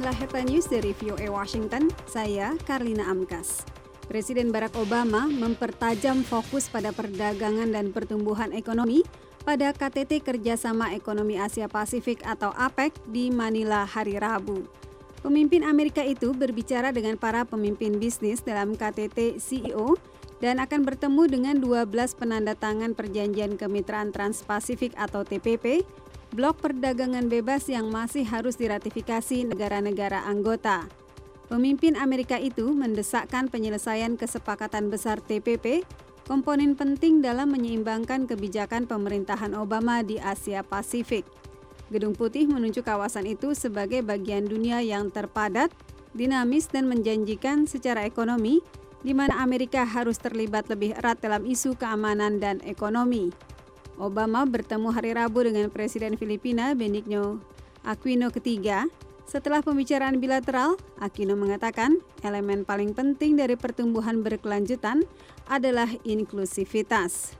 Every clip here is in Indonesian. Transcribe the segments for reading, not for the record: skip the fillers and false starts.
Inilah Headline News dari VOA Washington, saya Karlina Amkas. Presiden Barack Obama mempertajam fokus pada perdagangan dan pertumbuhan ekonomi pada KTT Kerjasama Ekonomi Asia Pasifik atau APEC di Manila hari Rabu. Pemimpin Amerika itu berbicara dengan para pemimpin bisnis dalam KTT CEO dan akan bertemu dengan 12 penandatangan Perjanjian Kemitraan Trans-Pasifik atau TPP, blok perdagangan bebas yang masih harus diratifikasi negara-negara anggota. Pemimpin Amerika itu mendesakkan penyelesaian kesepakatan besar TPP, komponen penting dalam menyeimbangkan kebijakan pemerintahan Obama di Asia Pasifik. Gedung Putih menunjuk kawasan itu sebagai bagian dunia yang terpadat, dinamis dan menjanjikan secara ekonomi, di mana Amerika harus terlibat lebih erat dalam isu keamanan dan ekonomi. Obama bertemu hari Rabu dengan Presiden Filipina Benigno Aquino III. Setelah pembicaraan bilateral, Aquino mengatakan elemen paling penting dari pertumbuhan berkelanjutan adalah inklusivitas.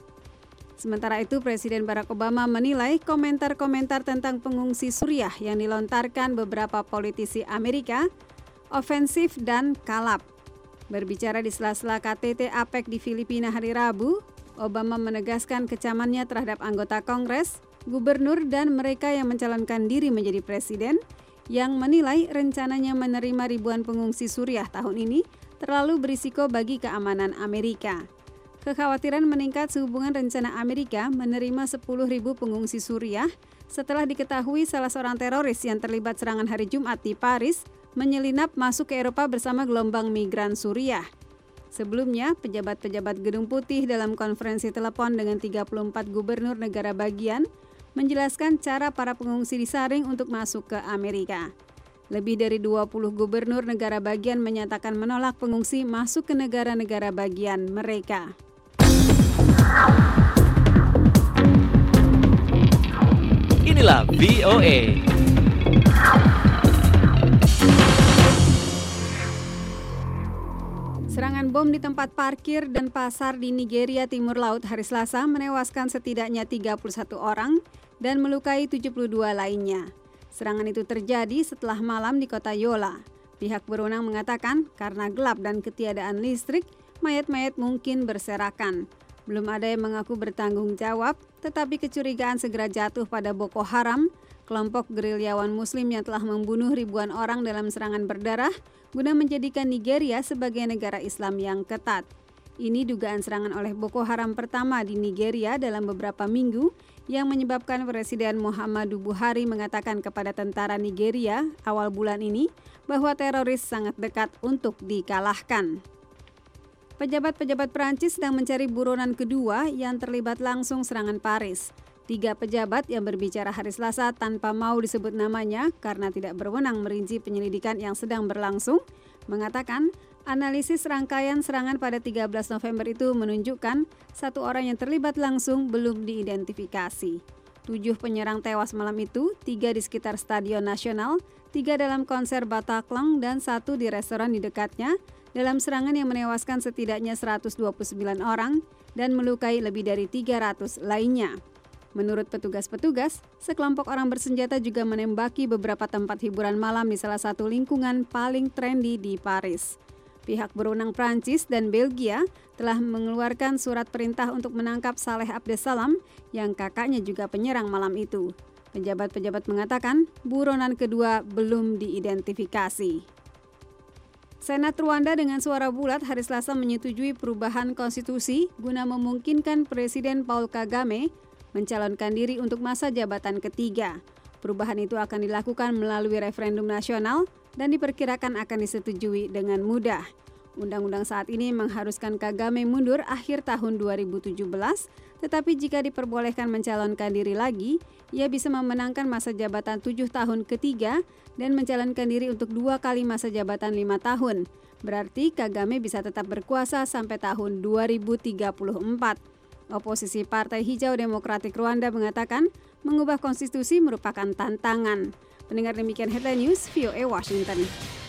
Sementara itu, Presiden Barack Obama menilai komentar-komentar tentang pengungsi Suriah yang dilontarkan beberapa politisi Amerika ofensif dan kalap. Berbicara di sela-sela KTT APEC di Filipina hari Rabu, Obama menegaskan kecamannya terhadap anggota Kongres, gubernur, dan mereka yang mencalonkan diri menjadi presiden yang menilai rencananya menerima ribuan pengungsi Suriah tahun ini terlalu berisiko bagi keamanan Amerika. Kekhawatiran meningkat sehubungan rencana Amerika menerima 10.000 pengungsi Suriah setelah diketahui salah seorang teroris yang terlibat serangan hari Jumat di Paris menyelinap masuk ke Eropa bersama gelombang migran Suriah. Sebelumnya, pejabat-pejabat Gedung Putih dalam konferensi telepon dengan 34 gubernur negara bagian menjelaskan cara para pengungsi disaring untuk masuk ke Amerika. Lebih dari 20 gubernur negara bagian menyatakan menolak pengungsi masuk ke negara-negara bagian mereka. Inilah VOA. Serangan bom di tempat parkir dan pasar di Nigeria Timur Laut hari Selasa menewaskan setidaknya 31 orang dan melukai 72 lainnya. Serangan itu terjadi setelah malam di kota Yola. Pihak berwenang mengatakan karena gelap dan ketiadaan listrik, mayat-mayat mungkin berserakan. Belum ada yang mengaku bertanggung jawab, tetapi kecurigaan segera jatuh pada Boko Haram, kelompok gerilyawan Muslim yang telah membunuh ribuan orang dalam serangan berdarah guna menjadikan Nigeria sebagai negara Islam yang ketat. Ini dugaan serangan oleh Boko Haram pertama di Nigeria dalam beberapa minggu yang menyebabkan Presiden Muhammadu Buhari mengatakan kepada tentara Nigeria awal bulan ini bahwa teroris sangat dekat untuk dikalahkan. Pejabat-pejabat Perancis sedang mencari buronan kedua yang terlibat langsung serangan Paris. 3 pejabat yang berbicara hari Selasa tanpa mau disebut namanya karena tidak berwenang merinci penyelidikan yang sedang berlangsung, mengatakan analisis rangkaian serangan pada 13 November itu menunjukkan 1 orang yang terlibat langsung belum diidentifikasi. 7 penyerang tewas malam itu, 3 di sekitar Stadion Nasional, 3 dalam konser Bataclan dan 1 di restoran di dekatnya, dalam serangan yang menewaskan setidaknya 129 orang dan melukai lebih dari 300 lainnya. Menurut petugas-petugas, sekelompok orang bersenjata juga menembaki beberapa tempat hiburan malam di salah satu lingkungan paling trendy di Paris. Pihak berwenang Prancis dan Belgia telah mengeluarkan surat perintah untuk menangkap Saleh Abdessalam yang kakaknya juga penyerang malam itu. Pejabat-pejabat mengatakan buronan kedua belum diidentifikasi. Senat Rwanda dengan suara bulat hari Selasa menyetujui perubahan konstitusi guna memungkinkan Presiden Paul Kagame mencalonkan diri untuk masa jabatan ketiga. Perubahan itu akan dilakukan melalui referendum nasional dan diperkirakan akan disetujui dengan mudah. Undang-undang saat ini mengharuskan Kagame mundur akhir tahun 2017, tetapi jika diperbolehkan mencalonkan diri lagi, ia bisa memenangkan masa jabatan 7 tahun ketiga dan mencalonkan diri untuk 2 kali masa jabatan 5 tahun. Berarti Kagame bisa tetap berkuasa sampai tahun 2034. Oposisi Partai Hijau Demokratik Rwanda mengatakan mengubah konstitusi merupakan tantangan. Pendengar demikian Headline News, VOA Washington.